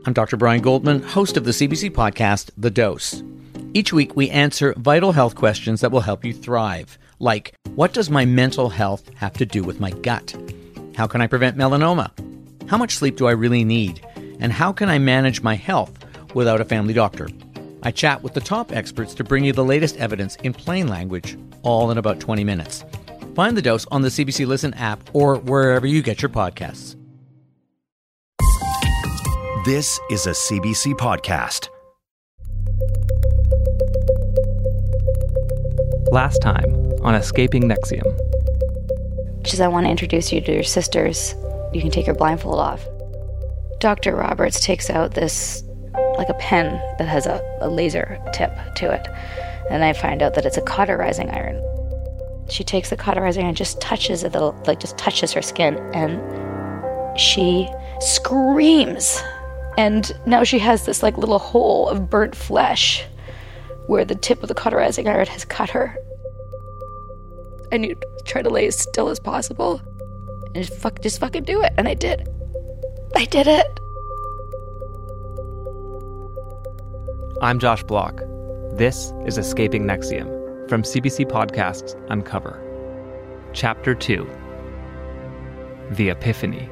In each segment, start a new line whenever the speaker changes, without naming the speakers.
I'm Dr. Brian Goldman, host of the CBC podcast, The Dose. Each week, we answer vital health questions that will help you thrive, like, what does my mental health have to do with my gut? How can I prevent melanoma? How much sleep do I really need? And how can I manage my health without a family doctor? I chat with the top experts to bring you the latest evidence in plain language, all in about 20 minutes. Find The Dose on the CBC Listen app or wherever you get your podcasts.
This is a CBC podcast.
Last time on Escaping NXIVM.
She says, I want to introduce you to your sisters. You can take your blindfold off. Dr. Roberts takes out this, like a pen that has a laser tip to it. And I find out that it's a cauterizing iron. She takes the cauterizing iron and just touches it, just touches her skin, and she screams. And now she has this little hole of burnt flesh where the tip of the cauterizing iron has cut her. And you try to lay as still as possible and just fucking do it. And I did. I did it.
I'm Josh Block. This is Escaping NXIVM from CBC Podcasts Uncover. Chapter 2. The Epiphany.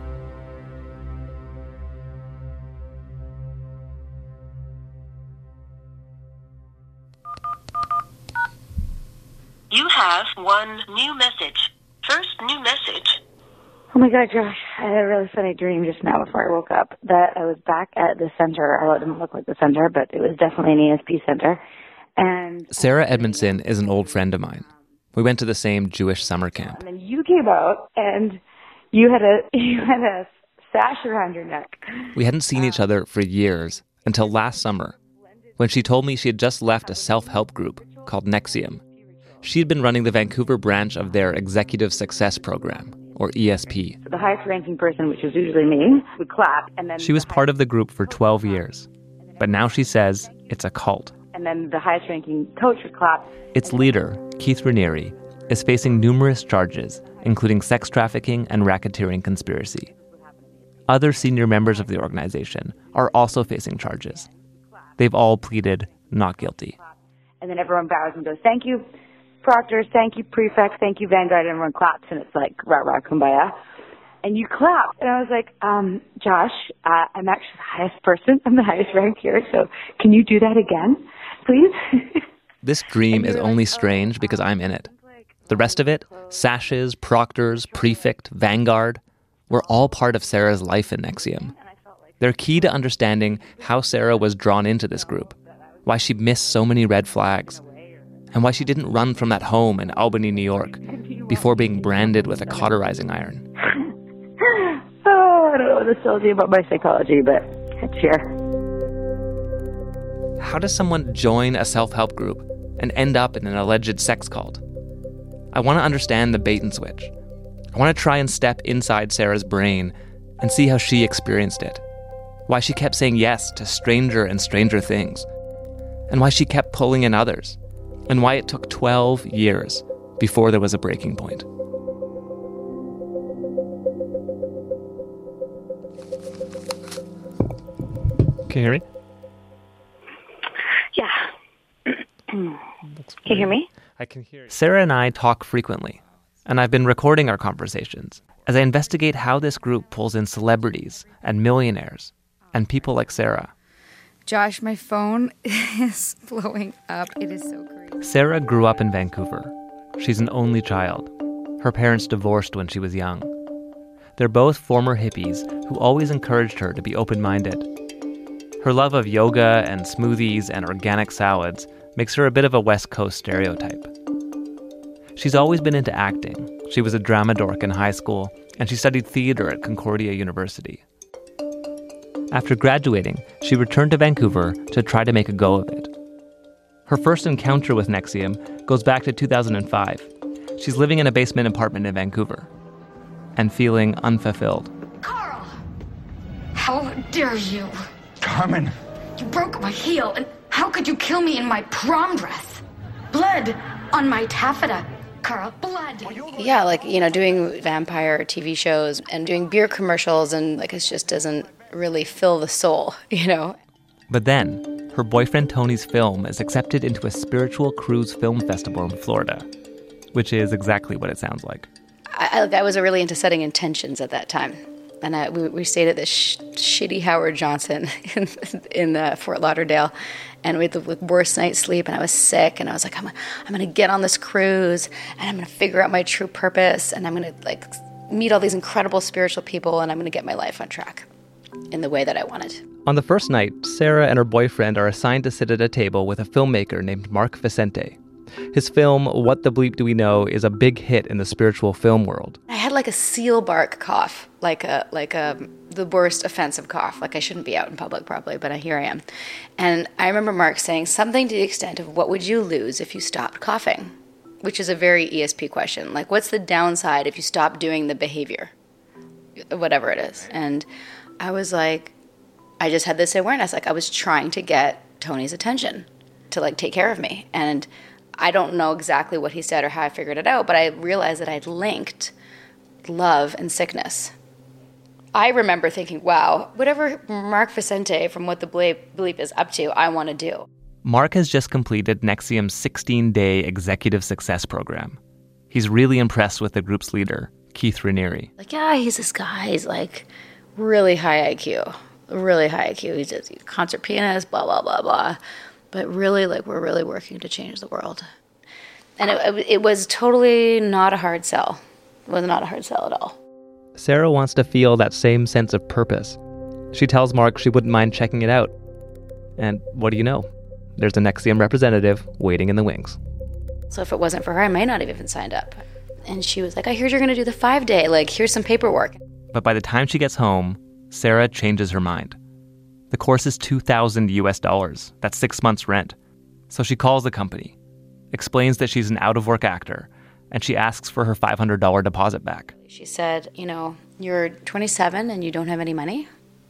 You have one new message. First new message.
Oh my God, Josh, I had a really funny dream just now before I woke up that I was back at the center. Although it didn't look like the center, but it was definitely an ESP center. And
Sarah Edmondson is an old friend of mine. We went to the same Jewish summer camp.
And then you came out and you had a sash around your neck.
We hadn't seen each other for years until last summer, when she told me she had just left a self-help group called NXIVM. She had been running the Vancouver branch of their Executive Success Program, or ESP.
The highest ranking person, which was usually me, would clap. And then
she was part of the group for 12 years. But now she says it's a cult.
And then the highest ranking coach would clap.
Its leader, Keith Raniere, is facing numerous charges, including sex trafficking and racketeering conspiracy. Other senior members of the organization are also facing charges. They've all pleaded not guilty.
And then everyone bows and goes, thank you, proctors, thank you, prefects, thank you, Vanguard, and everyone claps, and it's like, rah, rah, kumbaya. And you clap. And I was like, Josh, I'm actually the highest person. I'm the highest rank here, so can you do that again, please?
This dream is only strange because I'm in it. The rest of it, sashes, proctors, prefect, Vanguard, we're all part of Sarah's life in NXIVM. They're key to understanding how Sarah was drawn into this group, why she missed so many red flags, and why she didn't run from that home in Albany, New York, before being branded with a cauterizing iron.
Oh, I don't know what this tells you about my psychology, but cheer.
How does someone join a self-help group and end up in an alleged sex cult? I want to understand the bait and switch. I want to try and step inside Sarah's brain and see how she experienced it. Why she kept saying yes to stranger and stranger things. And why she kept pulling in others. And why it took 12 years before there was a breaking point. Can you hear me?
Yeah. Can you hear me?
I can hear you. Sarah and I talk frequently, and I've been recording our conversations as I investigate how this group pulls in celebrities and millionaires and people like Sarah.
Josh, my phone is blowing up. It is so crazy.
Sarah grew up in Vancouver. She's an only child. Her parents divorced when she was young. They're both former hippies who always encouraged her to be open-minded. Her love of yoga and smoothies and organic salads makes her a bit of a West Coast stereotype. She's always been into acting. She was a drama dork in high school, and she studied theater at Concordia University. After graduating, she returned to Vancouver to try to make a go of it. Her first encounter with NXIVM goes back to 2005. She's living in a basement apartment in Vancouver and feeling unfulfilled.
Carl! How dare you?
Carmen!
You broke my heel, and how could you kill me in my prom dress? Blood on my taffeta. Carl, blood.
Yeah, doing vampire TV shows and doing beer commercials, and it just doesn't really fill the soul, you know.
But then, her boyfriend Tony's film is accepted into a spiritual cruise film festival in Florida, which is exactly what it sounds like.
I was really into setting intentions at that time. And we stayed at this shitty Howard Johnson in Fort Lauderdale. And we had the worst night's sleep, and I was sick. And I was like, I'm going to get on this cruise, and I'm going to figure out my true purpose. And I'm going to like meet all these incredible spiritual people, and I'm going to get my life on track in the way that I wanted.
On the first night, Sarah and her boyfriend are assigned to sit at a table with a filmmaker named Mark Vicente. His film, What the Bleep Do We Know, is a big hit in the spiritual film world.
I had like a seal bark cough, like the worst offensive cough. Like I shouldn't be out in public probably, but here I am. And I remember Mark saying something to the extent of, what would you lose if you stopped coughing? Which is a very ESP question. Like, what's the downside if you stop doing the behavior? Whatever it is. And I was like, I just had this awareness. Like I was trying to get Tony's attention to like take care of me. And I don't know exactly what he said or how I figured it out, but I realized that I'd linked love and sickness. I remember thinking, wow, whatever Mark Vicente from What the Bleep is up to, I want to do.
Mark has just completed NXIVM's 16-day executive success program. He's really impressed with the group's leader, Keith Raniere.
Like, yeah, he's this guy. He's like really high IQ, really high IQ. He's a concert pianist, blah, blah, blah, blah. But really, like, we're really working to change the world. And it was totally not a hard sell. It was not a hard sell at all.
Sarah wants to feel that same sense of purpose. She tells Mark she wouldn't mind checking it out. And what do you know? There's a NXIVM representative waiting in the wings.
So if it wasn't for her, I might not have even signed up. And she was like, I heard you're going to do the 5-day. Like, here's some paperwork.
But by the time she gets home, Sarah changes her mind. The course is $2,000 US. That's 6 months' rent. So she calls the company, explains that she's an out-of-work actor, and she asks for her $500 deposit back.
She said, you know, you're 27 and you don't have any money?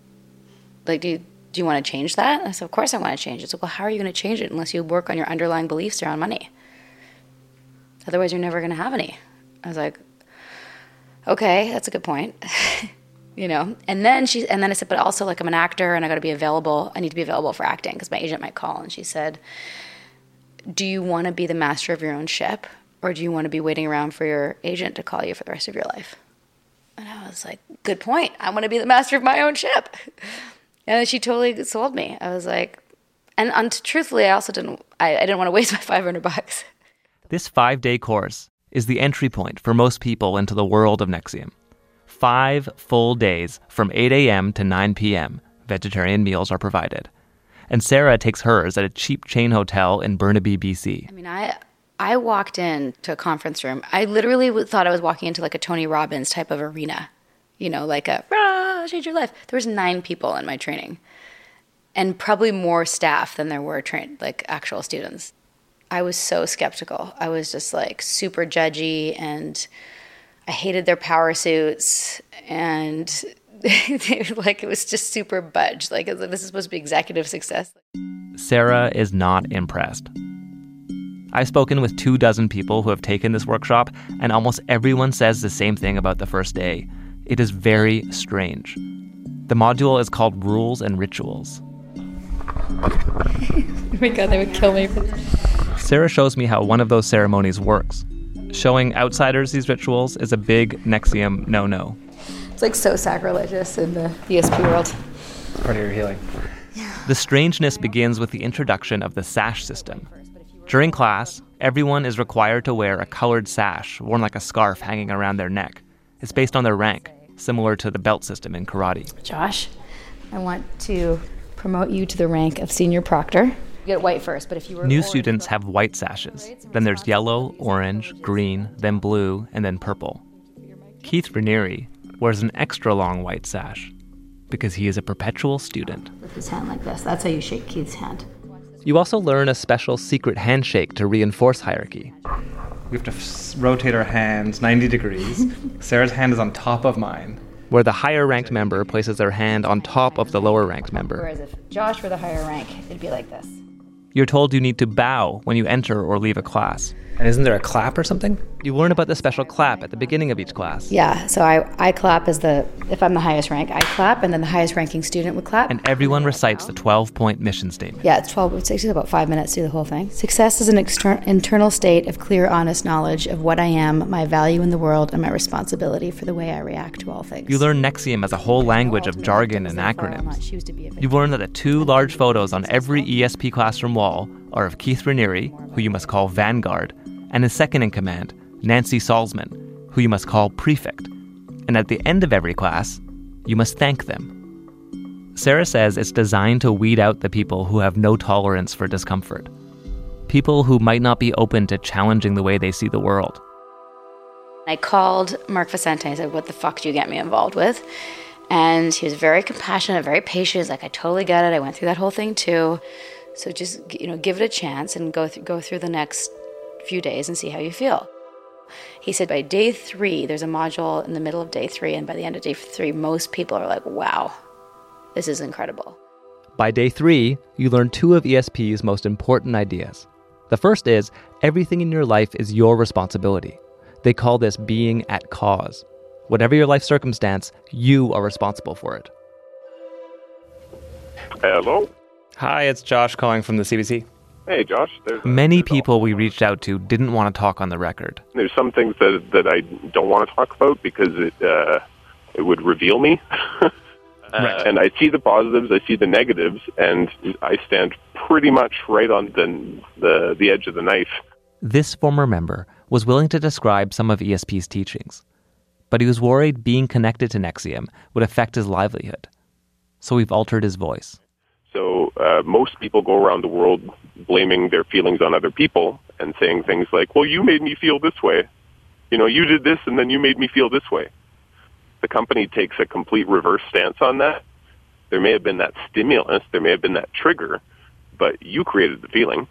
Like, do you want to change that? And I said, of course I want to change it. So, well, how are you going to change it unless you work on your underlying beliefs around money? Otherwise, you're never going to have any. I was like, okay, that's a good point. You know, and then I said, but also, like, I'm an actor and I got to be available. I need to be available for acting because my agent might call. And she said, do you want to be the master of your own ship, or do you want to be waiting around for your agent to call you for the rest of your life? And I was like, good point. I want to be the master of my own ship. And then she totally sold me. I was like, and truthfully, I also didn't want to waste my $500.
This 5-day course is the entry point for most people into the world of NXIVM. 5 full days from 8 a.m. to 9 p.m. Vegetarian meals are provided. And Sarah takes hers at a cheap chain hotel in Burnaby, BC. I
mean, I walked into a conference room. I literally thought I was walking into like a Tony Robbins type of arena. You know, like a, change your life. There was 9 people in my training. And probably more staff than there were actual students. I was so skeptical. I was just like super judgy, and I hated their power suits, and it was just super budge. Like, this is supposed to be executive success.
Sarah is not impressed. I've spoken with 24 people who have taken this workshop, and almost everyone says the same thing about the first day. It is very strange. The module is called Rules and Rituals.
Oh my God, they would kill me for this.
Sarah shows me how one of those ceremonies works. Showing outsiders these rituals is a big NXIVM no-no.
It's like so sacrilegious in the ESP world.
It's part of your healing. The strangeness begins with the introduction of the sash system. During class, everyone is required to wear a colored sash worn like a scarf hanging around their neck. It's based on their rank, similar to the belt system in karate.
Josh, I want to promote you to the rank of senior proctor. You get white first, but if you were
new students have white sashes. Then there's yellow, orange, green, then blue, and then purple. Keith Raniere wears an extra long white sash because he is a perpetual student.
With his hand like this. That's how you shake Keith's hand.
You also learn a special secret handshake to reinforce hierarchy.
We have to rotate our hands 90 degrees. Sarah's hand is on top of mine.
Where the higher-ranked member places their hand on top of the lower-ranked member.
Whereas if Josh were the higher rank, it'd be like this.
You're told you need to bow when you enter or leave a class.
And isn't there a clap or something?
You learn about the special clap at the beginning of each class.
Yeah, so I clap if I'm the highest rank, I clap, and then the highest ranking student would clap.
And everyone recites the 12-point mission statement.
Yeah, it takes about 5 minutes to do the whole thing. Success is an internal state of clear, honest knowledge of what I am, my value in the world, and my responsibility for the way I react to all things.
You learn NXIVM as a whole language of jargon and acronyms. You learn that the 2 large photos on every ESP classroom wall are of Keith Raniere, who you must call Vanguard, and his second-in-command, Nancy Salzman, who you must call Prefect. And at the end of every class, you must thank them. Sarah says it's designed to weed out the people who have no tolerance for discomfort. People who might not be open to challenging the way they see the world.
I called Mark Vicente and I said, what the fuck do you get me involved with? And he was very compassionate, very patient. He's like, I totally get it. I went through that whole thing too. So just, give it a chance and go through the next few days and see how you feel. He said by day 3, there's a module in the middle of day 3, and by the end of day 3, most people are like, wow, this is incredible.
By day 3, you learn 2 of ESP's most important ideas. The first is, everything in your life is your responsibility. They call this being at cause. Whatever your life circumstance, you are responsible for it.
Hello?
Hi, it's Josh calling from the CBC.
Hey, Josh.
Many people we reached out to didn't want to talk on the record.
There's some things that I don't want to talk about because it would reveal me. Right. And I see the positives, I see the negatives, and I stand pretty much right on the edge of the knife.
This former member was willing to describe some of ESP's teachings, but he was worried being connected to NXIVM would affect his livelihood. So we've altered his voice.
So most people go around the world blaming their feelings on other people and saying things like, well, you made me feel this way. You did this and then you made me feel this way. The company takes a complete reverse stance on that. There may have been that stimulus, there may have been that trigger, but you created the feeling,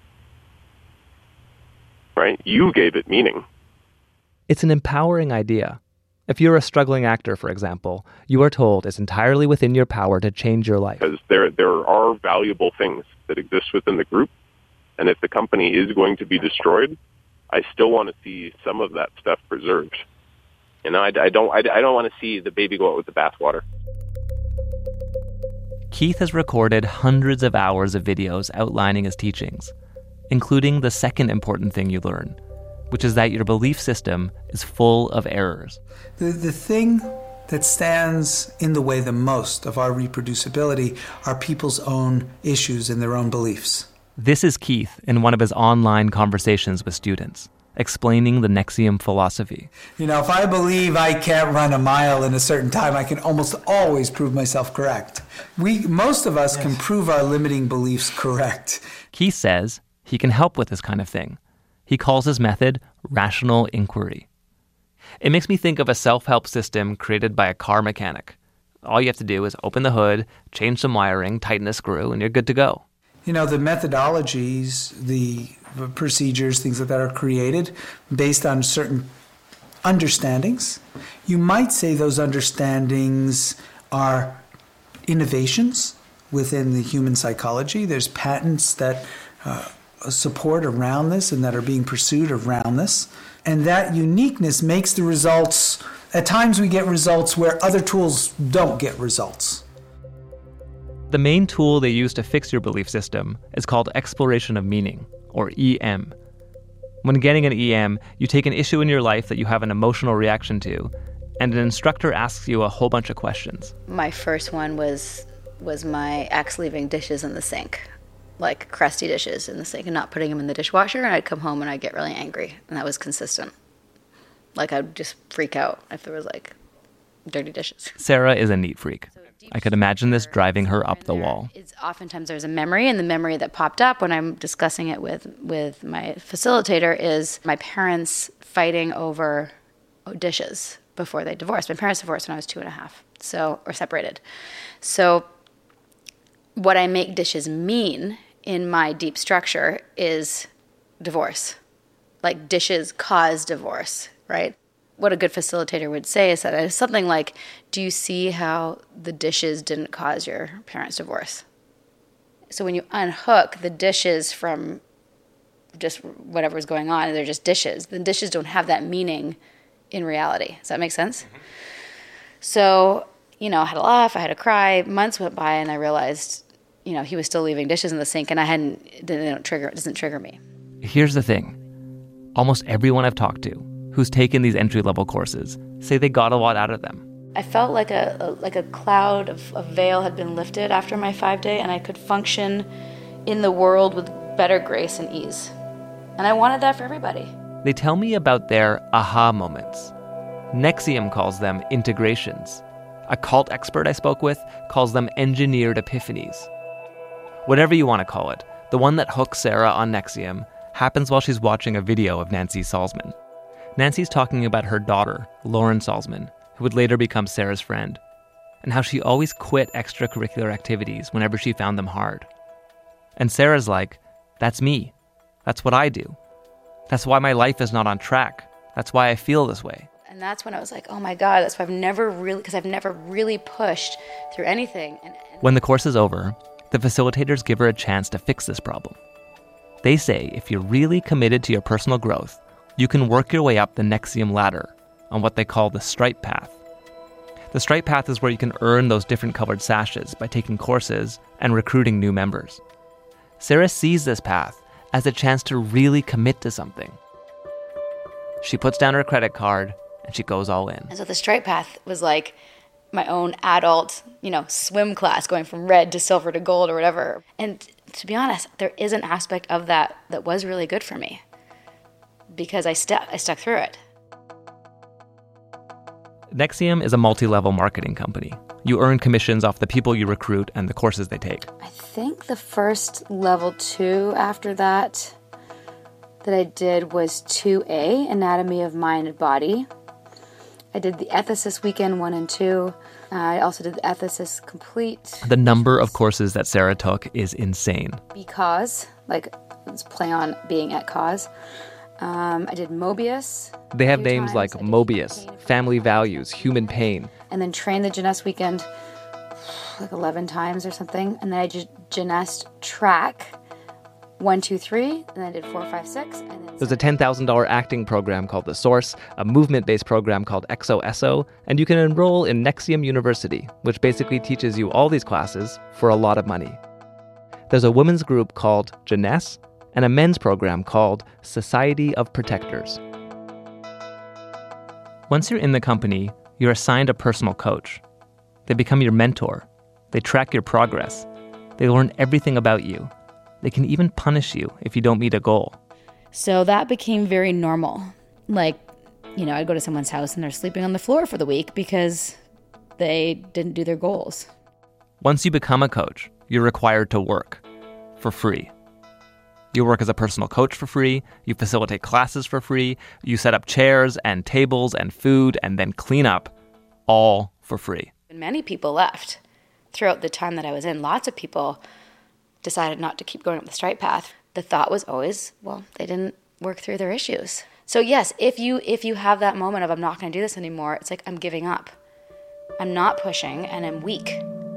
right? You gave it meaning.
It's an empowering idea. If you're a struggling actor, for example, you are told it's entirely within your power to change your life.
Because there are valuable things that exist within the group, and if the company is going to be destroyed, I still want to see some of that stuff preserved. I don't want to see the baby go out with the bathwater.
Keith has recorded hundreds of hours of videos outlining his teachings, including the second important thing you learn, which is that your belief system is full of errors.
The thing that stands in the way the most of our reproducibility are people's own issues and their own beliefs.
This is Keith in one of his online conversations with students, explaining the NXIVM philosophy.
If I believe I can't run a mile in a certain time, I can almost always prove myself correct. Most of us can prove our limiting beliefs correct.
Keith says he can help with this kind of thing. He calls his method rational inquiry. It makes me think of a self-help system created by a car mechanic. All you have to do is open the hood, change some wiring, tighten a screw, and you're good to go.
The methodologies, the procedures, things like that are created based on certain understandings. You might say those understandings are innovations within the human psychology. There's patents that support around this and that are being pursued around this. And that uniqueness makes the results, at times we get results where other tools don't get results.
The main tool they use to fix your belief system is called exploration of meaning, or EM. When getting an EM, you take an issue in your life that you have an emotional reaction to, and an instructor asks you a whole bunch of questions.
My first one was my ex leaving dishes in the sink, like crusty dishes in the sink, and not putting them in the dishwasher, and I'd come home and I'd get really angry, and that was consistent. Like, I'd just freak out if there was, dirty dishes.
Sarah is a neat freak. I could imagine this driving her up the wall.
Oftentimes there's a memory, and the memory that popped up when I'm discussing it with my facilitator is my parents fighting over dishes before they divorced. My parents divorced when I was 2.5, or separated. So what I make dishes mean in my deep structure is divorce. Like, dishes cause divorce, right? What a good facilitator would say is that it's something like, do you see how the dishes didn't cause your parents' divorce? So when you unhook the dishes from just whatever was going on. They're just dishes. The dishes don't have that meaning in reality. Does that make sense? Mm-hmm. So, I had to laugh, I had to cry. Months went by and I realized, he was still leaving dishes in the sink and it doesn't trigger me.
Here's the thing. Almost everyone I've talked to who's taken these entry-level courses say they got a lot out of them.
I felt like a cloud of veil had been lifted after my 5-day, and I could function in the world with better grace and ease. And I wanted that for everybody.
They tell me about their aha moments. NXIVM calls them integrations. A cult expert I spoke with calls them engineered epiphanies. Whatever you want to call it, the one that hooks Sarah on NXIVM happens while she's watching a video of Nancy Salzman. Nancy's talking about her daughter, Lauren Salzman, who would later become Sarah's friend, and how she always quit extracurricular activities whenever she found them hard. And Sarah's like, that's me. That's what I do. That's why my life is not on track. That's why I feel this way.
And that's when I was like, oh my God, that's why I've never really pushed through anything.
When the course is over, the facilitators give her a chance to fix this problem. They say if you're really committed to your personal growth, you can work your way up the NXIVM ladder on what they call the Stripe Path. The Stripe Path is where you can earn those different colored sashes by taking courses and recruiting new members. Sarah sees this path as a chance to really commit to something. She puts down her credit card and she goes all in.
And so the Stripe Path was like my own adult, swim class, going from red to silver to gold or whatever. And to be honest, there is an aspect of that was really good for me because I stuck through it.
NXIVM is a multi-level marketing company. You earn commissions off the people you recruit and the courses they take.
I think the first level 2 after that I did was 2A, Anatomy of Mind and Body. I did the Ethicist Weekend 1 and 2. I also did the Ethicist Complete.
The number of courses that Sarah took is insane.
Because, let's play on being at cause. I did Mobius.
They have names like Mobius, Family Values, Human Pain.
And then trained the Genest Weekend 11 times or something. And then I did Genest Track 1, 2, 3. And then I did 4, 5, 6. And then
there's a $10,000 acting program called The Source, a movement-based program called XOSO, and you can enroll in NXIVM University, which basically teaches you all these classes for a lot of money. There's a women's group called Genest, and a men's program called Society of Protectors. Once you're in the company, you're assigned a personal coach. They become your mentor. They track your progress. They learn everything about you. They can even punish you if you don't meet a goal.
So that became very normal. I'd go to someone's house and they're sleeping on the floor for the week because they didn't do their goals.
Once you become a coach, you're required to work for free. You work as a personal coach for free, you facilitate classes for free, you set up chairs and tables and food and then clean up, all for free.
And many people left throughout the time that I was in. Lots of people decided not to keep going up the Stripe Path. The thought was always, they didn't work through their issues. So yes, if you have that moment of I'm not going to do this anymore, it's like I'm giving up. I'm not pushing and I'm weak.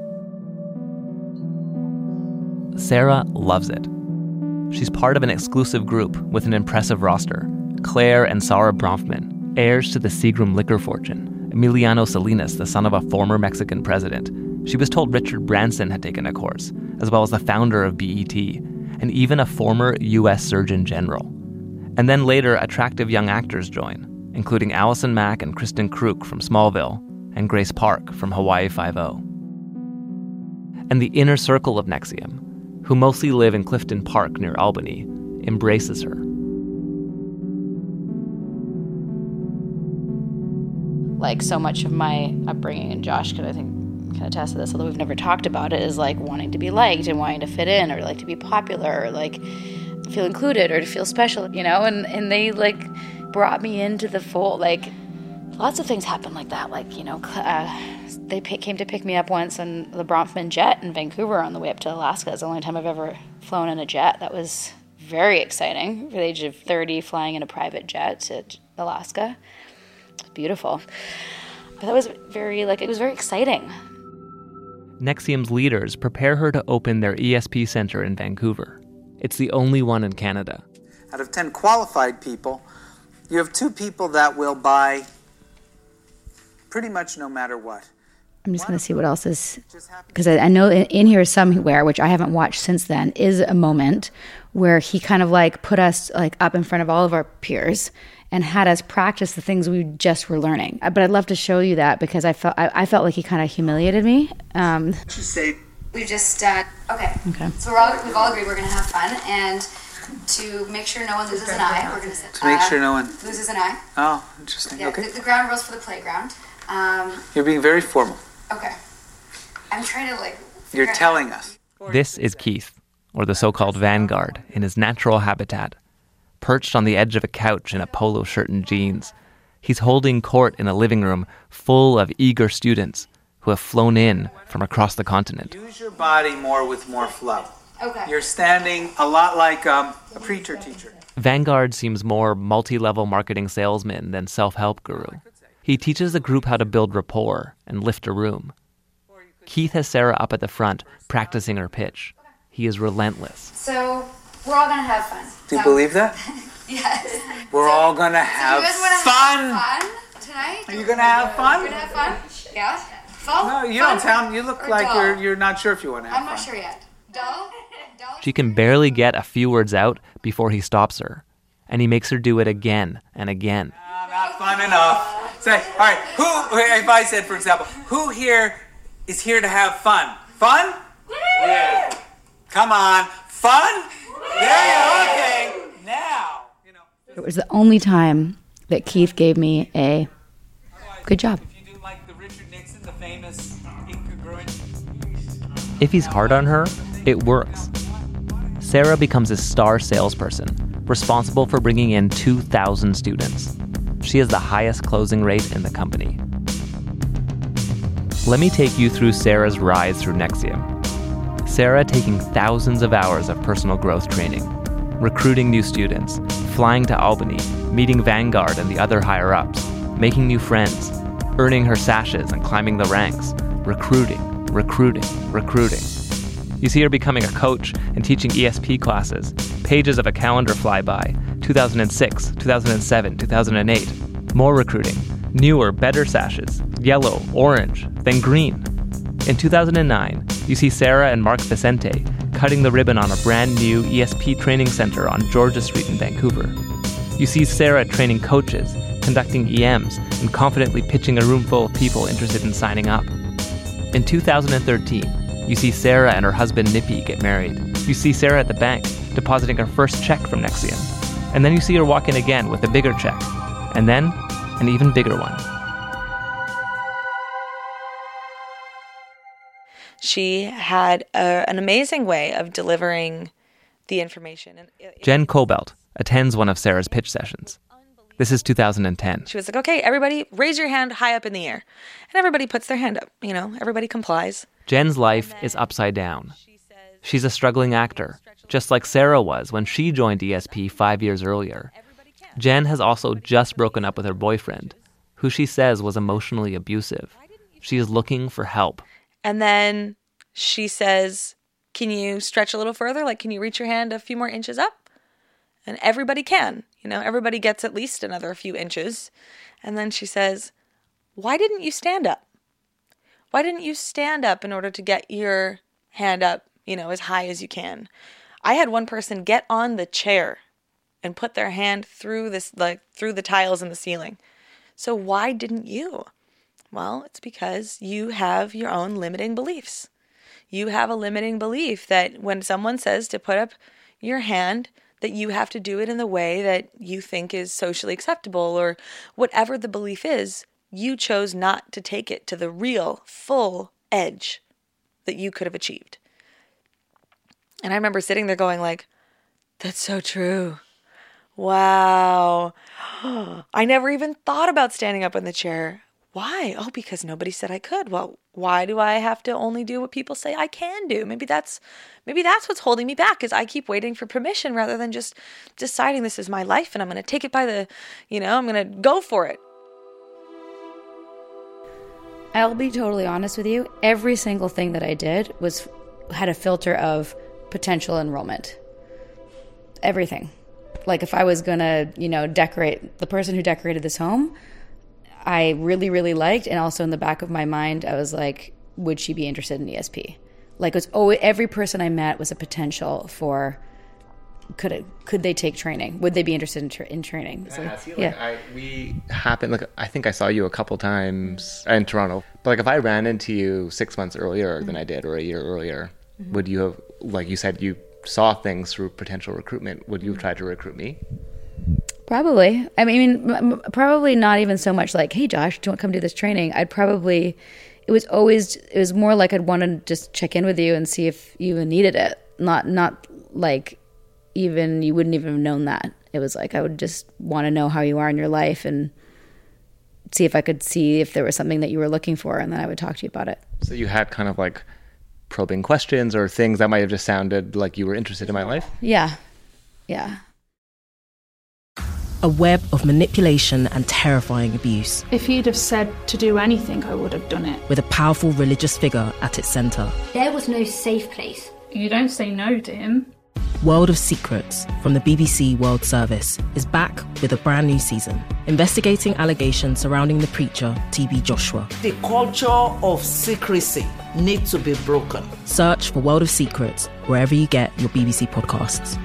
Sarah loves it. She's part of an exclusive group with an impressive roster. Claire and Sarah Bronfman, heirs to the Seagram liquor fortune. Emiliano Salinas, the son of a former Mexican president. She was told Richard Branson had taken a course, as well as the founder of BET, and even a former U.S. Surgeon General. And then later, attractive young actors join, including Allison Mack and Kristen Kruk from Smallville, and Grace Park from Hawaii Five-0. And the inner circle of NXIVM, who mostly live in Clifton Park near Albany, embraces her.
So much of my upbringing, and Josh could, I think, can attest to this, although we've never talked about it, is wanting to be liked and wanting to fit in or to be popular or to feel included or to feel special, and they brought me into the fold. Lots of things happened like that. They came to pick me up once on the Bronfman jet in Vancouver on the way up to Alaska. It's the only time I've ever flown in a jet. That was very exciting. For the age of 30, flying in a private jet to Alaska. It was beautiful. But that was it was very exciting.
NXIVM's leaders prepare her to open their ESP center in Vancouver. It's the only one in Canada.
out of 10 qualified people, you have 2 people that will buy pretty much no matter what.
I'm just going to see what else is, because I know in here somewhere, which I haven't watched since then, is a moment where he kind of like put us like up in front of all of our peers and had us practice the things we just were learning. But I'd love to show you that, because I felt like he kind of humiliated me.
We've just okay. So we've all agreed we're going to have fun, and to make sure no one loses an eye, we're going to
make sure no one
loses an eye.
Oh, interesting.
Yeah,
Okay.
The ground rules for the playground.
You're being very formal.
Okay. I'm trying to
You're telling us.
This is Keith, or the so-called Vanguard, in his natural habitat. Perched on the edge of a couch in a polo shirt and jeans, he's holding court in a living room full of eager students who have flown in from across the continent.
Use your body more with more flow.
Okay.
You're standing a lot like a preacher teacher.
Vanguard seems more multi-level marketing salesman than self-help guru. He teaches the group how to build rapport and lift a room. Keith has Sarah up at the front, practicing her pitch. He is relentless.
So, we're all going to have fun.
Do you believe that?
Yes.
We're all going to have
you guys wanna
fun.
Have fun tonight?
Are you going to have fun?
You're going to have fun? Yeah. Fun?
No, you don't sound, you look like you're not sure if you want to have
I'm
fun.
not sure yet. Dull?
She can barely get a few words out before he stops her, and he makes her do it again and again.
Not fun enough. Say, all right, if I said, for example, who here is here to have fun? Fun? Yeah. Come on. Fun? Yeah, okay. Now.
It was the only time that Keith gave me a good job.
If you do like the Richard Nixon, the famous incongruent.
If he's hard on her, it works. Sarah becomes a star salesperson, responsible for bringing in 2,000 students. She has the highest closing rate in the company. Let me take you through Sarah's rise through NXIVM. Sarah taking thousands of hours of personal growth training, recruiting new students, flying to Albany, meeting Vanguard and the other higher-ups, making new friends, earning her sashes and climbing the ranks, recruiting. You see her becoming a coach and teaching ESP classes, pages of a calendar fly by, 2006, 2007, 2008. More recruiting, newer, better sashes, yellow, orange, then green. In 2009, you see Sarah and Mark Vicente cutting the ribbon on a brand new ESP training center on Georgia Street in Vancouver. You see Sarah training coaches, conducting EMs, and confidently pitching a room full of people interested in signing up. In 2013, you see Sarah and her husband Nippy get married. You see Sarah at the bank, depositing her first check from NXIVM. And then you see her walk in again with a bigger check. And then, an even bigger one.
She had an amazing way of delivering the information.
Jen Cobelt attends one of Sarah's pitch sessions. This is 2010.
She was like, okay, everybody raise your hand high up in the air. And everybody puts their hand up, everybody complies.
Jen's life is upside down. She's a struggling actor, just like Sarah was when she joined ESP 5 years earlier. Jen has also just broken up with her boyfriend, who she says was emotionally abusive. She is looking for help.
And then she says, can you stretch a little further? Like, can you reach your hand a few more inches up? And everybody can. Everybody gets at least another few inches. And then she says, why didn't you stand up? Why didn't you stand up in order to get your hand up, as high as you can? I had one person get on the chair and put their hand through through the tiles in the ceiling. So why didn't you? Well, it's because you have your own limiting beliefs. You have a limiting belief that when someone says to put up your hand, that you have to do it in the way that you think is socially acceptable, or whatever the belief is, you chose not to take it to the real, full edge that you could have achieved. And I remember sitting there going like, that's so true. Wow. I never even thought about standing up in the chair. Why? Oh, because nobody said I could. Well, why do I have to only do what people say I can do? Maybe that's what's holding me back, is I keep waiting for permission rather than just deciding this is my life and I'm going to take it by the, I'm going to go for it.
I'll be totally honest with you. Every single thing that I did had a filter of potential enrollment. Everything. Like if I was going to, decorate, the person who decorated this home, I really, really liked. And also in the back of my mind, I was like, would she be interested in ESP? Like it was always, every person I met was a potential for, could they take training? Would they be interested in training? So,
I think I saw you a couple times in Toronto. But like if I ran into you 6 months earlier than I did, or a year earlier, would you have, like you said, you saw things through potential recruitment, would you have tried to recruit me?
Probably. I mean, probably not even so much like, hey, Josh, do you want to come do this training? It was more like I'd want to just check in with you and see if you even needed it. Not like even, you wouldn't even have known that. It was like I would just want to know how you are in your life and see if I could see if there was something that you were looking for, and then I would talk to you about it.
So you had kind of like probing questions or things that might have just sounded like you were interested in my life?
Yeah.
A web of manipulation and terrifying abuse.
If he'd have said to do anything, I would have done it.
With a powerful religious figure at its centre.
There was no safe place.
You don't say no to him.
World of Secrets from the BBC World Service is back with a brand new season, investigating allegations surrounding the preacher TB Joshua.
The culture of secrecy needs to be broken.
Search for World of Secrets wherever you get your BBC podcasts.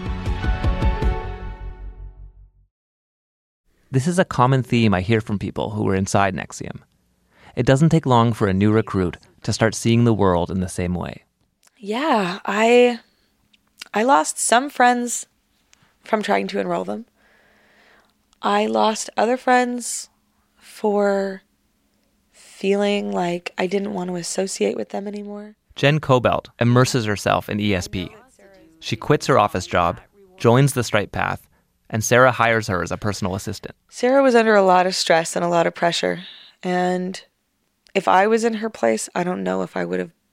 This is a common theme I hear from people who were inside NXIVM. It doesn't take long for a new recruit to start seeing the world in the same way.
Yeah, I lost some friends from trying to enroll them. I lost other friends for feeling like I didn't want to associate with them anymore.
Jen Cobelt immerses herself in ESP. She quits her office job, joins the Stripe Path, and Sarah hires her as a personal assistant.
Sarah was under a lot of stress and a lot of pressure. And if I was in her place, I don't know if I would have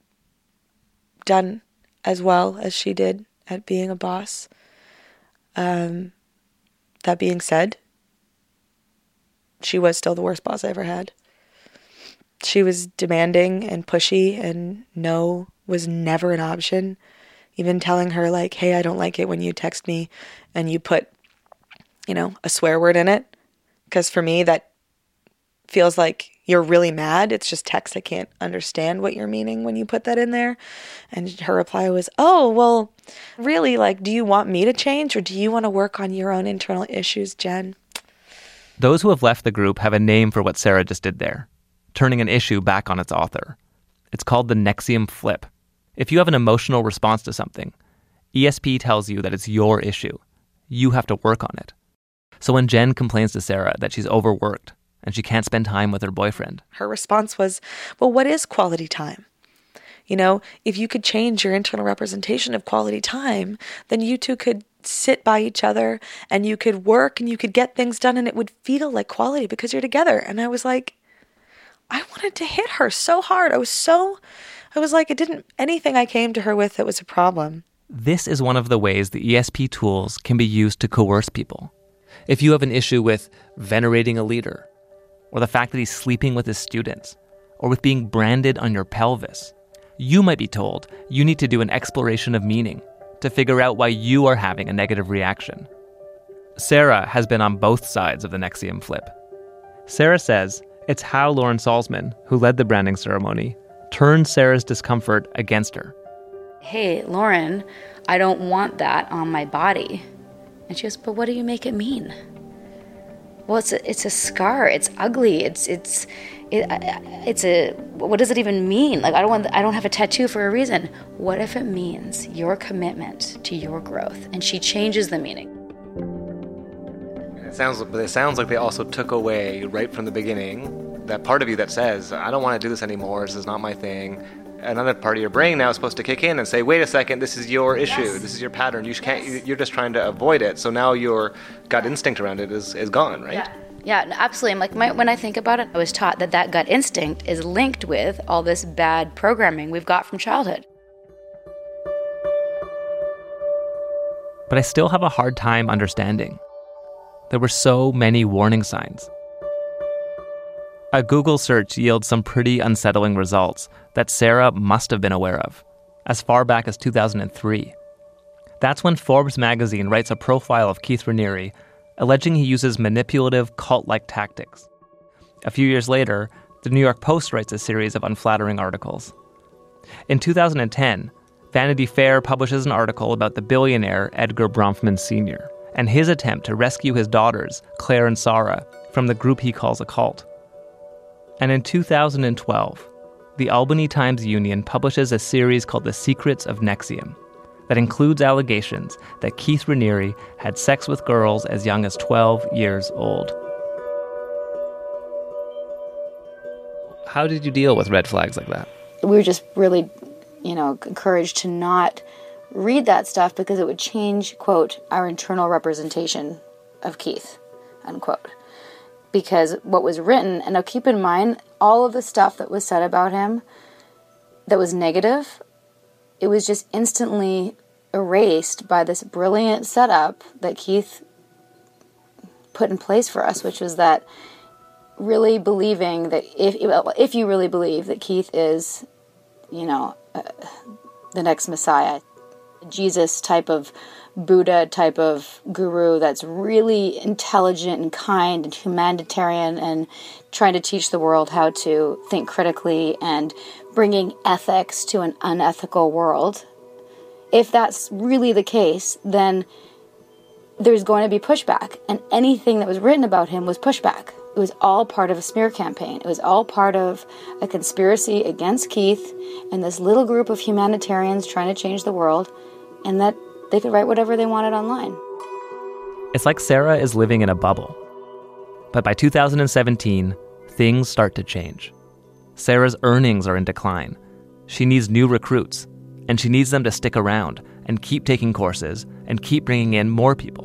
done as well as she did at being a boss. That being said, she was still the worst boss I ever had. She was demanding and pushy, and no was never an option. Even telling her like, hey, I don't like it when you text me and you put, a swear word in it. Because for me, that feels like you're really mad. It's just text. I can't understand what you're meaning when you put that in there. And her reply was, oh, well, really, like, do you want me to change, or do you want to work on your own internal issues, Jen?
Those who have left the group have a name for what Sarah just did there, turning an issue back on its author. It's called the NXIVM flip. If you have an emotional response to something, ESP tells you that it's your issue. You have to work on it. So when Jen complains to Sarah that she's overworked and she can't spend time with her boyfriend,
her response was, well, what is quality time? If you could change your internal representation of quality time, then you two could sit by each other and you could work and you could get things done and it would feel like quality because you're together. And I was like, I wanted to hit her so hard. I was like, anything I came to her with that was a problem.
This is one of the ways the ESP tools can be used to coerce people. If you have an issue with venerating a leader, or the fact that he's sleeping with his students, or with being branded on your pelvis, you might be told you need to do an exploration of meaning to figure out why you are having a negative reaction. Sarah has been on both sides of the NXIVM flip. Sarah says it's how Lauren Salzman, who led the branding ceremony, turned Sarah's discomfort against her.
Hey, Lauren, I don't want that on my body. And she goes, but what do you make it mean? Well, it's a scar. It's ugly. It's a, what does it even mean? Like, I don't have a tattoo for a reason. What if it means your commitment to your growth? And she changes the meaning.
It sounds like they also took away right from the beginning that part of you that says, I don't want to do this anymore. This is not my thing. Another part of your brain now is supposed to kick in and say, wait a second, this is your issue. Yes. This is your pattern. You can't, you're just trying to avoid it. So now your gut instinct around it is gone, right?
Yeah, absolutely. When I think about it, I was taught that gut instinct is linked with all this bad programming we've got from childhood.
But I still have a hard time understanding. There were so many warning signs. A Google search yields some pretty unsettling results that Sarah must have been aware of, as far back as 2003. That's when Forbes magazine writes a profile of Keith Raniere, alleging he uses manipulative, cult-like tactics. A few years later, the New York Post writes a series of unflattering articles. In 2010, Vanity Fair publishes an article about the billionaire Edgar Bronfman Sr. and his attempt to rescue his daughters, Claire and Sarah, from the group he calls a cult. And in 2012, the Albany Times-Union publishes a series called The Secrets of NXIVM that includes allegations that Keith Raniere had sex with girls as young as 12 years old. How did you deal with red flags like that?
We were just really, encouraged to not read that stuff because it would change, quote, our internal representation of Keith, unquote. Because what was written, and now keep in mind, all of the stuff that was said about him that was negative, it was just instantly erased by this brilliant setup that Keith put in place for us, which was that really believing that if you really believe that Keith is, the next Messiah, Jesus type of Buddha type of guru that's really intelligent and kind and humanitarian and trying to teach the world how to think critically and bringing ethics to an unethical world. If that's really the case, then there's going to be pushback. And anything that was written about him was pushback. It was all part of a smear campaign. It was all part of a conspiracy against Keith and this little group of humanitarians trying to change the world, and that they could write whatever they wanted online.
It's like Sarah is living in a bubble. But by 2017, things start to change. Sarah's earnings are in decline. She needs new recruits, and she needs them to stick around and keep taking courses and keep bringing in more people.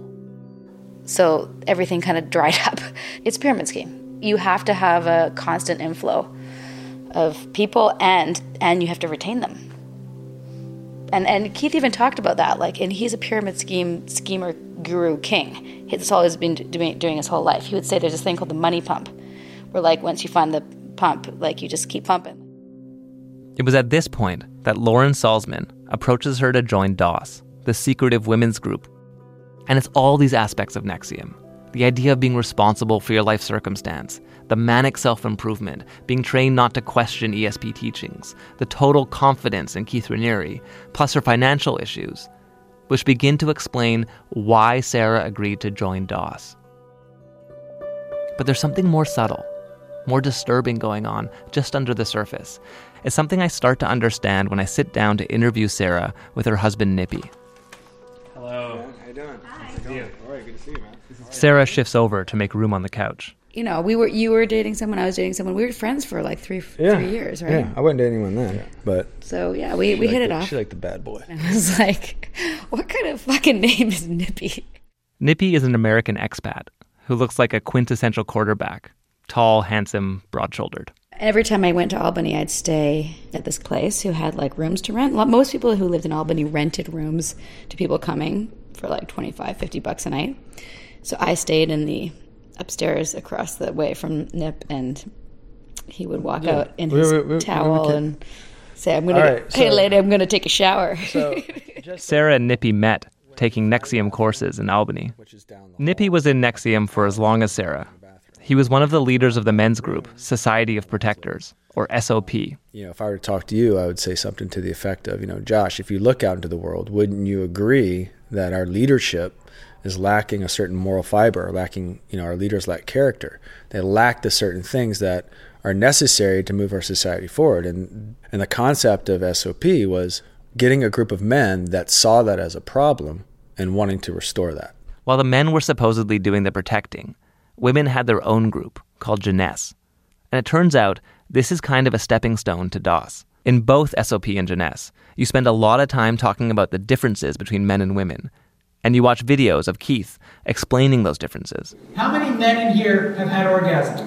So everything kind of dried up. It's a pyramid scheme. You have to have a constant inflow of people and you have to retain them. And Keith even talked about that, and he's a pyramid schemer, guru, king. That's all he's been doing his whole life. He would say there's this thing called the money pump, where once you find the pump, you just keep pumping.
It was at this point that Lauren Salzman approaches her to join DOS, the secretive women's group. And it's all these aspects of NXIVM. The idea of being responsible for your life circumstance, the manic self-improvement, being trained not to question ESP teachings, the total confidence in Keith Raniere, plus her financial issues, which begin to explain why Sarah agreed to join DOS. But there's something more subtle, more disturbing going on just under the surface. It's something I start to understand when I sit down to interview Sarah with her husband, Nippy.
Hello. How you doing? Hi. Good to see you. All right, good to see you, man.
Sarah shifts over to make room on the couch.
You were dating someone, I was dating someone. We were friends for 3 years, right?
Yeah, I wasn't dating anyone then. But
so, yeah, we hit it off.
She liked the bad boy.
And I was like, what kind of fucking name is Nippy?
Nippy is an American expat who looks like a quintessential quarterback. Tall, handsome, broad-shouldered.
Every time I went to Albany, I'd stay at this place who had rooms to rent. Most people who lived in Albany rented rooms to people coming for $25, $50 a night. So I stayed in the upstairs across the way from Nip, and he would walk out in his towel and say, "Hey lady, I'm gonna take a shower." So
Sarah and Nippy met taking NXIVM courses in Albany. Nippy was in NXIVM for as long as Sarah. He was one of the leaders of the men's group, Society of Protectors, or SOP.
If I were to talk to you, I would say something to the effect of, Josh, if you look out into the world, wouldn't you agree that our leadership is lacking a certain moral fiber, our leaders lack character. They lack the certain things that are necessary to move our society forward. And the concept of SOP was getting a group of men that saw that as a problem and wanting to restore that.
While the men were supposedly doing the protecting, women had their own group called Jeunesse. And it turns out this is kind of a stepping stone to DOS. In both SOP and Jeunesse, you spend a lot of time talking about the differences between men and women. And you watch videos of Keith explaining those differences.
How many men in here have had orgasm?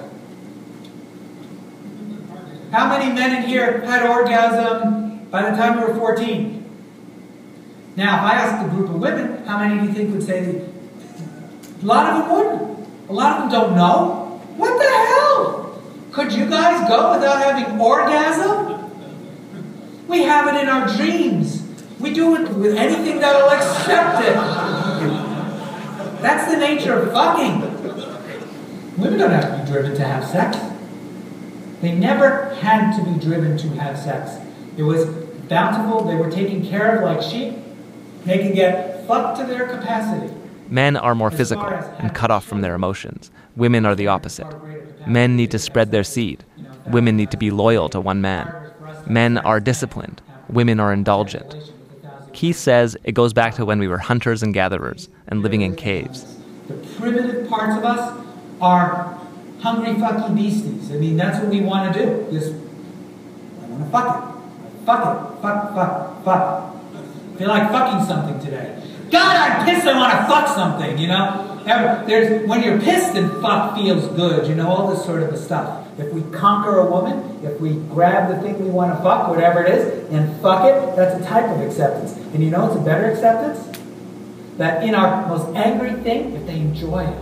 How many men in here had orgasm by the time you were 14? Now, if I asked a group of women, how many do you think would say that? A lot of them wouldn't. A lot of them don't know. What the hell? Could you guys go without having orgasm? We have it in our dreams. We do it with anything that'll accept it. That's the nature of fucking. Women don't have to be driven to have sex. They never had to be driven to have sex. It was bountiful. They were taken care of like sheep. They can get fucked to their capacity.
Men are more physical and cut off from their emotions. Women are the opposite. Men need to spread their seed. Women need to be loyal to one man. Men are disciplined. Women are indulgent. Keith says it goes back to when we were hunters and gatherers and living in caves.
The primitive parts of us are hungry fucking beasties. I mean, that's what we want to do. Just, I want to fuck it. Fuck. I feel like fucking something today. God, I'm pissed, I want to fuck something, you know? When you're pissed, then fuck feels good, you know, all this sort of stuff. If we conquer a woman, if we grab the thing we want to fuck, whatever it is, and fuck it, that's a type of acceptance. And you know what's a better acceptance? That in our most angry thing, if they enjoy it.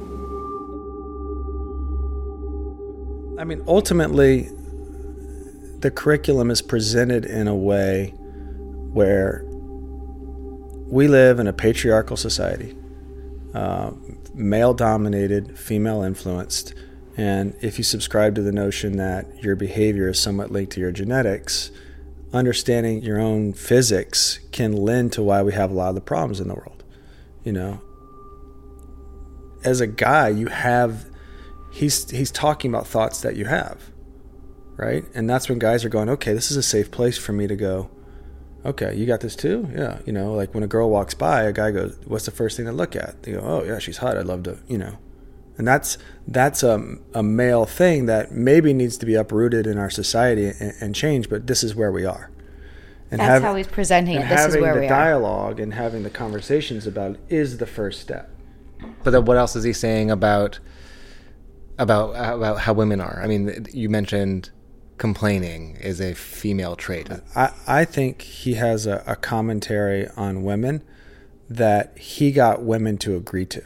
I mean, ultimately, the curriculum is presented in a way where we live in a patriarchal society, male-dominated, female-influenced, and if you subscribe to the notion that your behavior is somewhat linked to your genetics, understanding your own physics can lend to why we have a lot of the problems in the world. You know, as a guy, you have, he's talking about thoughts that you have, right? And that's when guys are going, okay, this is a safe place for me to go, okay, you got this too? Yeah. You know, like when a girl walks by, a guy goes, what's the first thing to look at? They go, oh yeah, she's hot. I'd love to, you know. And that's a male thing that maybe needs to be uprooted in our society and change, but this is where we are. And
that's how he's presenting it. This is where we are.
Having the dialogue and having the conversations about it is the first step.
But then what else is he saying about how women are? I mean, you mentioned complaining is a female trait.
I think he has a commentary on women that he got women to agree to.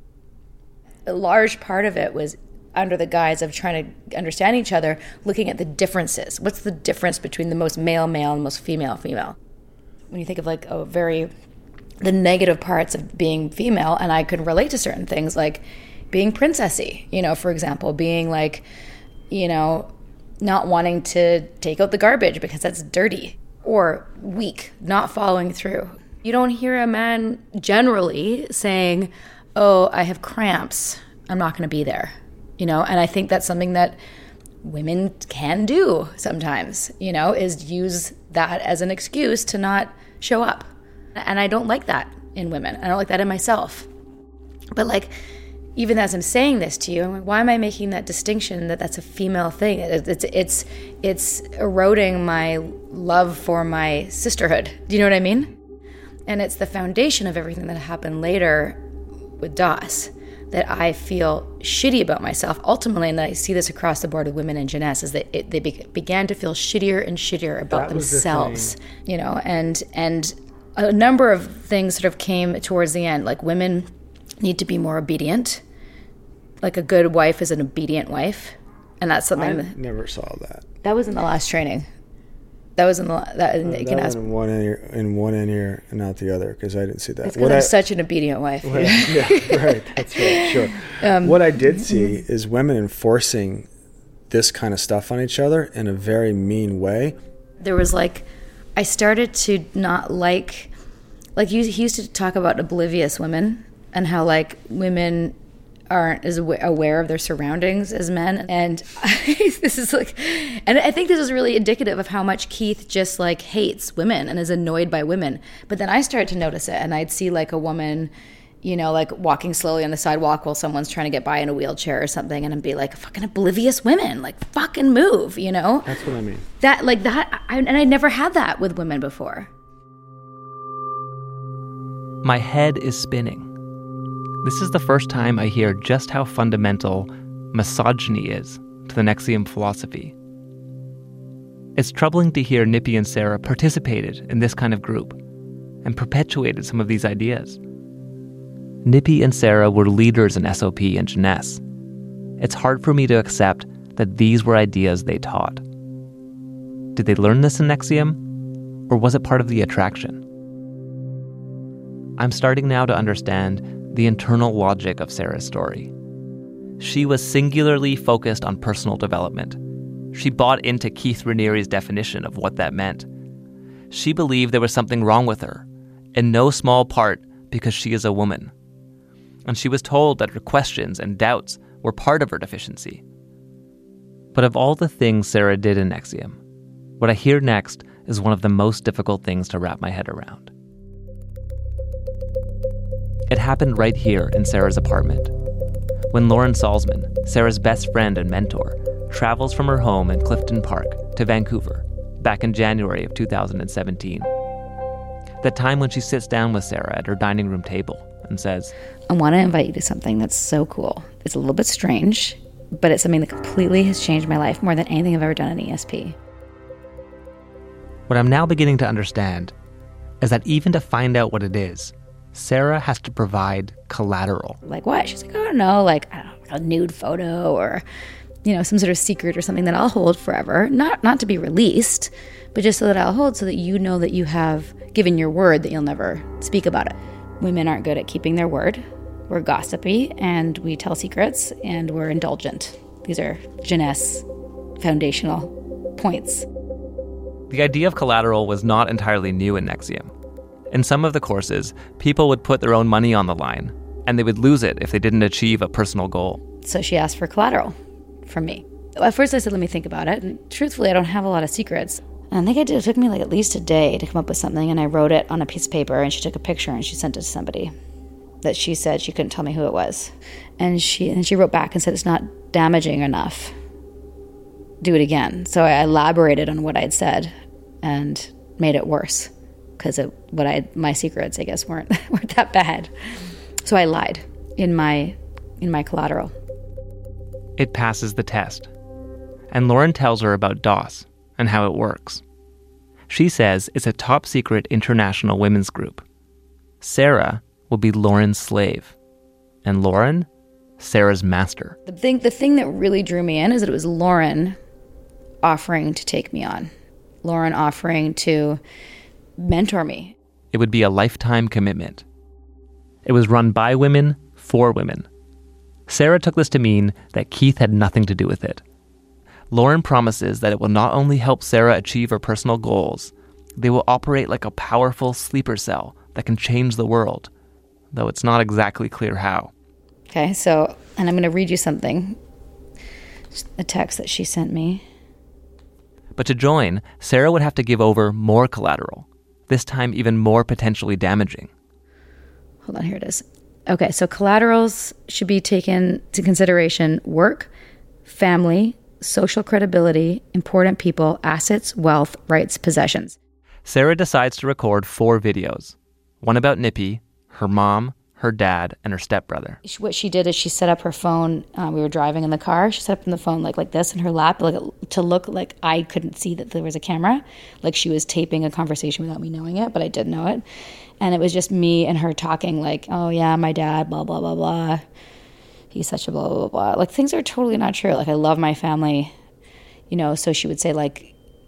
A large part of it was under the guise of trying to understand each other, looking at the differences. What's the difference between the most male and the most female? When you think of like the negative parts of being female, and I could relate to certain things like being princessy, you know, for example, being like, you know, not wanting to take out the garbage because that's dirty, or weak, not following through. You don't hear a man generally saying, oh, I have cramps, I'm not going to be there, you know? And I think that's something that women can do sometimes, you know, is use that as an excuse to not show up. And I don't like that in women. I don't like that in myself. But like, even as I'm saying this to you, I'm like, why am I making that distinction that that's a female thing? It's eroding my love for my sisterhood. Do you know what I mean? And it's the foundation of everything that happened later with DOS that I feel shitty about myself ultimately, and that I see this across the board with women in Jeunesse, is that they began to feel shittier and shittier about themselves, you know, and a number of things sort of came towards the end, like women need to be more obedient, like a good wife is an obedient wife, and that's something
I never saw that.
That was in the last training. That was in the
in one ear and out the other, because I didn't see that.
It's because I'm such an obedient wife.
Yeah, right. That's right. Sure. What I did see is women enforcing this kind of stuff on each other in a very mean way.
There was like, I started to not like he used to talk about oblivious women and how like women aren't as aware of their surroundings as men, and this is like, and I think this is really indicative of how much Keith just like hates women and is annoyed by women. But then I started to notice it, and I'd see like a woman, you know, like walking slowly on the sidewalk while someone's trying to get by in a wheelchair or something, and I'd be like, fucking oblivious women, like fucking move, you know?
That's what I mean.
And I never had that with women before.
My head is spinning. This is the first time I hear just how fundamental misogyny is to the NXIVM philosophy. It's troubling to hear Nippy and Sarah participated in this kind of group and perpetuated some of these ideas. Nippy and Sarah were leaders in SOP and Jeunesse. It's hard for me to accept that these were ideas they taught. Did they learn this in NXIVM, or was it part of the attraction? I'm starting now to understand the internal logic of Sarah's story. She was singularly focused on personal development. She bought into Keith Raniere's definition of what that meant. She believed there was something wrong with her, in no small part because she is a woman. And she was told that her questions and doubts were part of her deficiency. But of all the things Sarah did in NXIVM, what I hear next is one of the most difficult things to wrap my head around. It happened right here in Sarah's apartment, when Lauren Salzman, Sarah's best friend and mentor, travels from her home in Clifton Park to Vancouver back in January of 2017. That time when she sits down with Sarah at her dining room table and says,
I want to invite you to something that's so cool. It's a little bit strange, but it's something that completely has changed my life more than anything I've ever done in ESP.
What I'm now beginning to understand is that even to find out what it is, Sarah has to provide collateral.
Like what? She's like, oh no, like I don't know, a nude photo or, some sort of secret or something that I'll hold forever. Not to be released, but just so that I'll hold so that you know that you have given your word that you'll never speak about it. Women aren't good at keeping their word. We're gossipy and we tell secrets and we're indulgent. These are Jeunesse foundational points.
The idea of collateral was not entirely new in NXIVM. In some of the courses, people would put their own money on the line, and they would lose it if they didn't achieve a personal goal.
So she asked for collateral from me. At first I said, let me think about it. And truthfully, I don't have a lot of secrets. And I think it took me at least a day to come up with something, and I wrote it on a piece of paper, and she took a picture, and she sent it to somebody that she said she couldn't tell me who it was. And she wrote back and said, it's not damaging enough. Do it again. So I elaborated on what I'd said and made it worse. Because my secrets, I guess, weren't that bad. So I lied in my collateral.
It passes the test. And Lauren tells her about DOS and how it works. She says it's a top-secret international women's group. Sarah will be Lauren's slave. And Lauren, Sarah's master.
The thing that really drew me in is that it was Lauren offering to take me on. Lauren offering to mentor me.
It would be a lifetime commitment. It was run by women, for women. Sarah took this to mean that Keith had nothing to do with it. Lauren promises that it will not only help Sarah achieve her personal goals, they will operate like a powerful sleeper cell that can change the world, though it's not exactly clear how.
Okay, so, and I'm going to read you something, a text that she sent me.
But to join, Sarah would have to give over more collateral, this time even more potentially damaging.
Hold on, here it is. Okay, so collaterals should be taken into consideration: work, family, social credibility, important people, assets, wealth, rights, possessions.
Sarah decides to record 4 videos. One about Nippy, her mom, her dad, and her stepbrother.
What she did is she set up her phone. We were driving in the car. She set up the phone like this in her lap, to look like I couldn't see that there was a camera, like she was taping a conversation without me knowing it, but I did know it. And it was just me and her talking like, oh yeah, my dad, blah, blah, blah, blah. He's such a blah, blah, blah. Like things are totally not true. Like I love my family, so she would say like,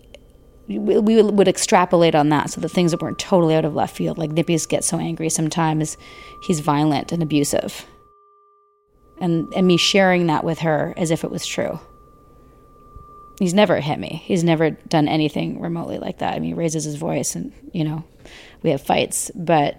we would extrapolate on that. So the things that weren't totally out of left field, like Nippy gets so angry sometimes, he's violent and abusive. And me sharing that with her as if it was true. He's never hit me. He's never done anything remotely like that. I mean, he raises his voice and, we have fights. But,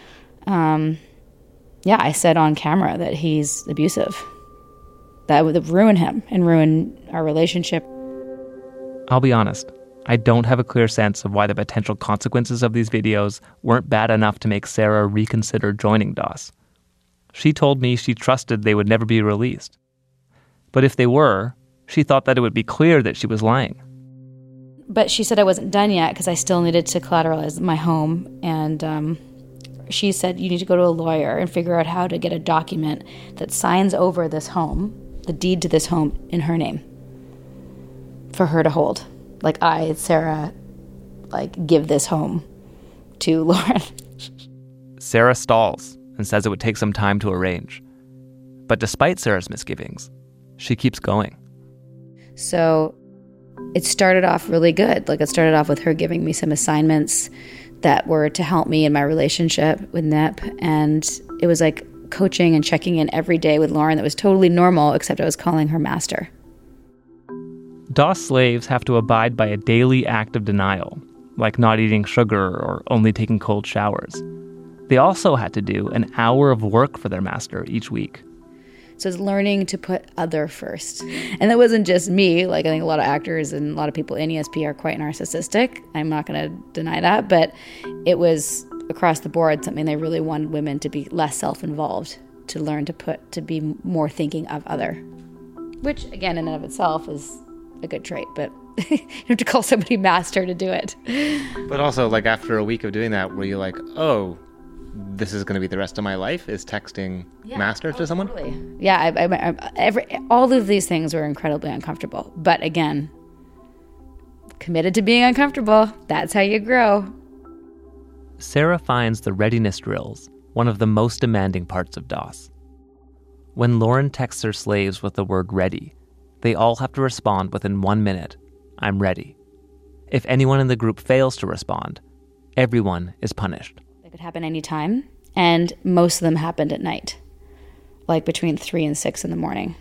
I said on camera that he's abusive. That would ruin him and ruin our relationship.
I'll be honest. I don't have a clear sense of why the potential consequences of these videos weren't bad enough to make Sarah reconsider joining DOS. She told me she trusted they would never be released. But if they were, she thought that it would be clear that she was lying.
But she said I wasn't done yet because I still needed to collateralize my home. And she said, you need to go to a lawyer and figure out how to get a document that signs over this home, the deed to this home, in her name for her to hold. Like I, Sarah, give this home to Lauren.
Sarah stalls and says it would take some time to arrange. But despite Sarah's misgivings, she keeps going.
So it started off really good. It started off with her giving me some assignments that were to help me in my relationship with Nip. And it was like coaching and checking in every day with Lauren that was totally normal, except I was calling her master.
DOS slaves have to abide by a daily act of denial, like not eating sugar or only taking cold showers. They also had to do an hour of work for their master each week.
So it's learning to put other first. And that wasn't just me. Like, I think a lot of actors and a lot of people in ESP are quite narcissistic. I'm not going to deny that. But it was, across the board, something they really wanted women to be less self-involved, to learn to be more thinking of other. Which, again, in and of itself is a good trait. But you have to call somebody master to do it.
But also, like, after a week of doing that, were you like, oh, this is going to be the rest of my life, is texting master to someone?
Totally. Yeah, all of these things were incredibly uncomfortable. But again, committed to being uncomfortable. That's how you grow.
Sarah finds the readiness drills one of the most demanding parts of DOS. When Lauren texts her slaves with the word ready, they all have to respond within 1 minute. I'm ready. If anyone in the group fails to respond, everyone is punished.
It could happen anytime, and most of them happened at night, like between 3 and 6 in the morning,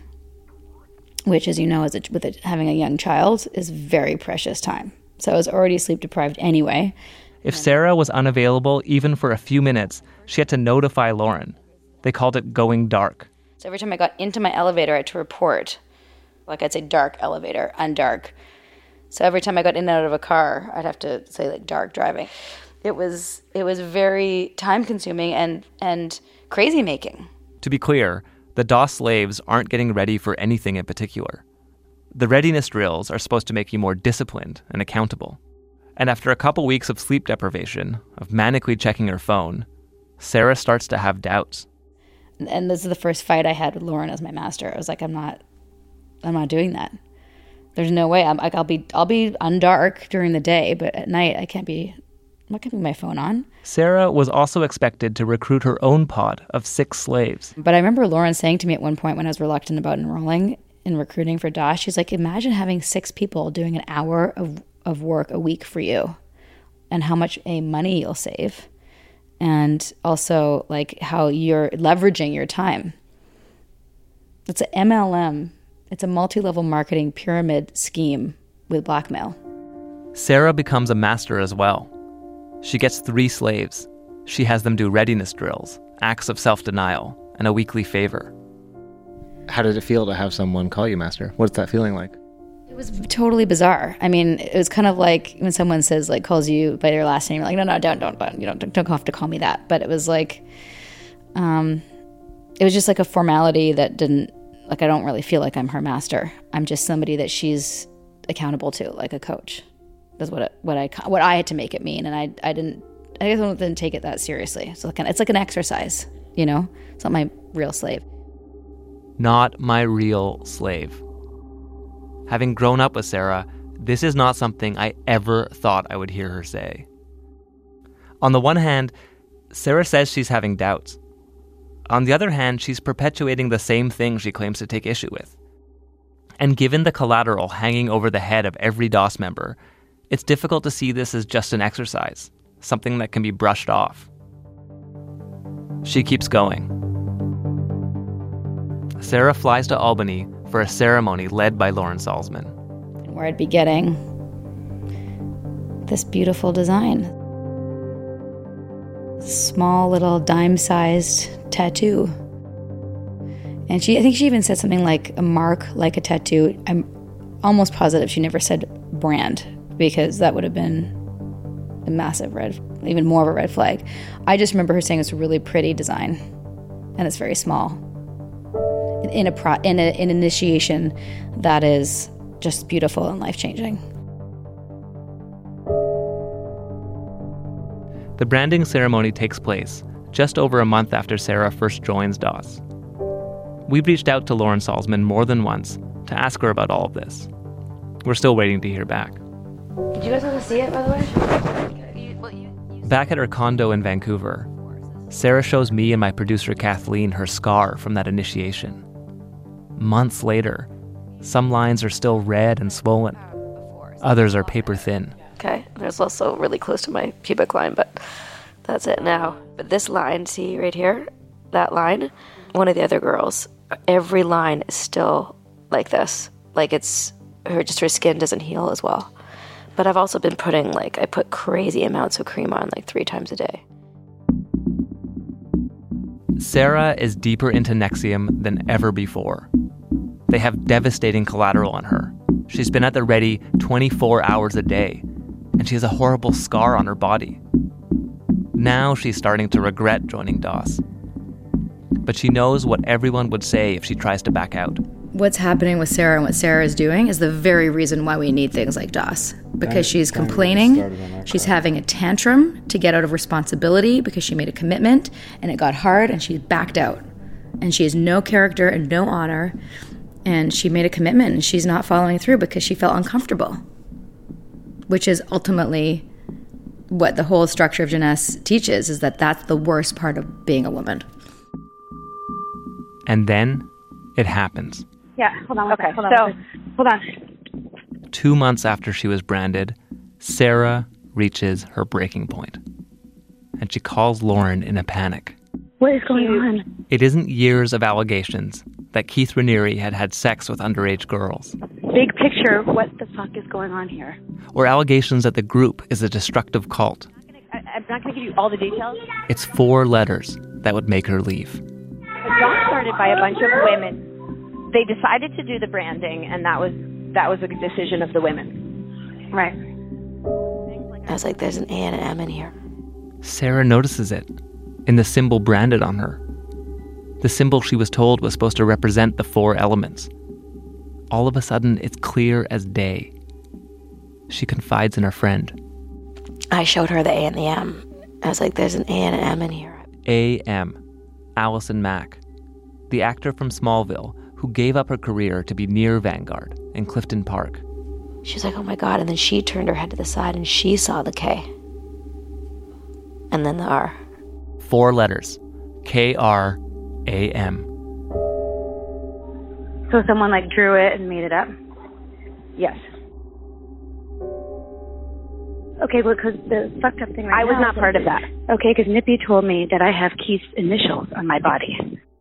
which, as you know, having a young child, is very precious time. So I was already sleep deprived anyway.
If Sarah was unavailable even for a few minutes, she had to notify Lauren. They called it going dark.
So every time I got into my elevator, I had to report, like I'd say dark elevator, undark. So every time I got in and out of a car, I'd have to say like dark driving. It was very time-consuming and crazy-making.
To be clear, the DOS slaves aren't getting ready for anything in particular. The readiness drills are supposed to make you more disciplined and accountable. And after a couple weeks of sleep deprivation, of manically checking her phone, Sarah starts to have doubts.
And this is the first fight I had with Lauren as my master. I was like, I'm not doing that. There's no way. I'll be undark during the day, but at night I'm not keeping my phone on.
Sarah was also expected to recruit her own pod of 6 slaves.
But I remember Lauren saying to me at one point when I was reluctant about enrolling in recruiting for DOS, she's like, imagine having 6 people doing an hour of work a week for you, and how much money you'll save, and also like how you're leveraging your time. It's an MLM. It's a multi-level marketing pyramid scheme with blackmail.
Sarah becomes a master as well. She gets 3 slaves. She has them do readiness drills, acts of self-denial, and a weekly favor.
How did it feel to have someone call you master? What's that feeling like?
It was totally bizarre. I mean, it was kind of like when someone says, like, calls you by your last name, you're like, no, don't, you don't have to call me that. But it was like, it was just like a formality that didn't, like, I don't really feel like I'm her master. I'm just somebody that she's accountable to, like a coach. That's what I had to make it mean, and I didn't take it that seriously. So it's like an exercise, you know. It's not my real slave.
Not my real slave. Having grown up with Sarah, this is not something I ever thought I would hear her say. On the one hand, Sarah says she's having doubts. On the other hand, she's perpetuating the same thing she claims to take issue with. And given the collateral hanging over the head of every DOS member, it's difficult to see this as just an exercise, something that can be brushed off. She keeps going. Sarah flies to Albany for a ceremony led by Lauren Salzman.
Where I'd be getting this beautiful design. Small little dime-sized tattoo. And I think she even said something like a mark, like a tattoo. I'm almost positive she never said brand, because that would have been a massive even more of a red flag. I just remember her saying it's a really pretty design, and it's very small. In an initiation that is just beautiful and life-changing.
The branding ceremony takes place just over a month after Sarah first joins DOS. We've reached out to Lauren Salzman more than once to ask her about all of this. We're still waiting to hear back.
Did you guys want to see it, by the way?
Back at her condo in Vancouver, Sarah shows me and my producer Kathleen her scar from that initiation. Months later, some lines are still red and swollen. Others are paper thin.
Okay, There's also really close to my pubic line, but that's it now. But this line, see right here, that line, one of the other girls, every line is still like this. Like it's her skin doesn't heal as well. But I've also been putting I put crazy amounts of cream on 3 times a day.
Sarah is deeper into Nexium than ever before. They have devastating collateral on her. She's been at the ready 24 hours a day, and she has a horrible scar on her body. Now she's starting to regret joining DOS. But she knows what everyone would say if she tries to back out.
What's happening with Sarah and what Sarah is doing is the very reason why we need things like DOS. Because she's complaining, she's having a tantrum to get out of responsibility because she made a commitment and it got hard and she backed out. And she has no character and no honor. And she made a commitment and she's not following through because she felt uncomfortable. Which is ultimately what the whole structure of Jeunesse teaches, is that that's the worst part of being a woman.
And then it happens.
Yeah, hold on. Okay, hold on.
2 months after she was branded, Sarah reaches her breaking point. And she calls Lauren in a panic.
What is going on?
It isn't years of allegations that Keith Raniere had sex with underage girls.
Big picture, what the fuck is going on here?
Or allegations that the group is a destructive cult.
I'm not going to give you all the details.
It's 4 letters that would make her leave.
It got started by a bunch of women. They decided to do the branding, and that was a decision of the women. Right.
I was like, there's an A and an M in here.
Sarah notices it in the symbol branded on her. The symbol she was told was supposed to represent the 4 elements. All of a sudden, it's clear as day. She confides in her friend.
I showed her the A and the M. I was like, there's an A and an M in here.
A.M. Allison Mack, the actor from Smallville who gave up her career to be near Vanguard in Clifton Park.
She's like, oh my God. And then she turned her head to the side and she saw the K. And then the R.
4 letters. K-R-A-M.
So someone drew it and made it up? Yes. Okay, well, because the fucked up thing right now... I was not part of that. Okay, because Nippy told me that I have Keith's initials on my body.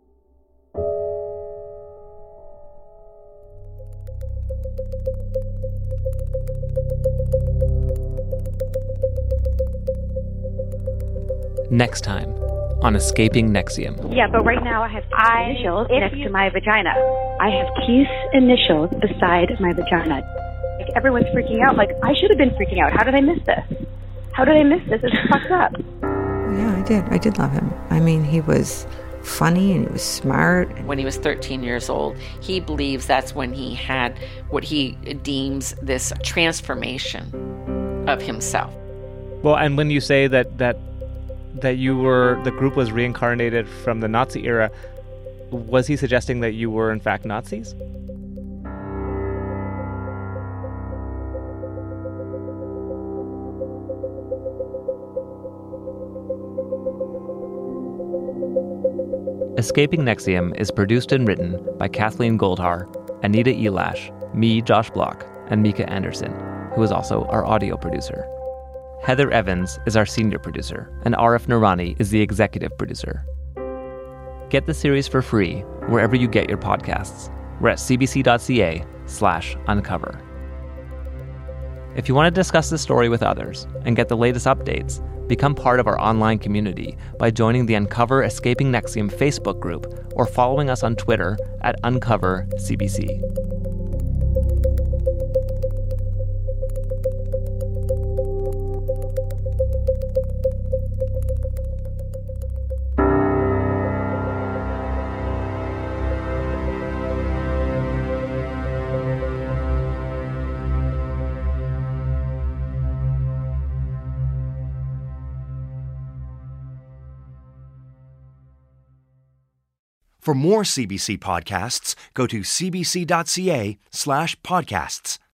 Next time on Escaping Nexium.
Yeah, but right now I have Keith's initials next to my vagina. I have Keith's initials beside my vagina. Everyone's freaking out. I should have been freaking out. How did I miss this? How did I miss this? It's fucked up.
Yeah, I did. I did love him. I mean, he was funny and he was smart.
When he was 13 years old, he believes that's when he had what he deems this transformation of himself.
Well, and when you say that the group was reincarnated from the Nazi era, was he suggesting that you were in fact Nazis? Escaping Nexium is produced and written by Kathleen Goldhar, Anita Elash, me, Josh Block, and Mika Anderson, who is also our audio producer. Heather Evans is our senior producer, and Arif Noorani is the executive producer. Get the series for free wherever you get your podcasts. We're at cbc.ca/uncover. If you want to discuss this story with others and get the latest updates, become part of our online community by joining the Uncover Escaping Nexium Facebook group or following us on Twitter at UncoverCBC.
For more CBC podcasts, go to cbc.ca/podcasts.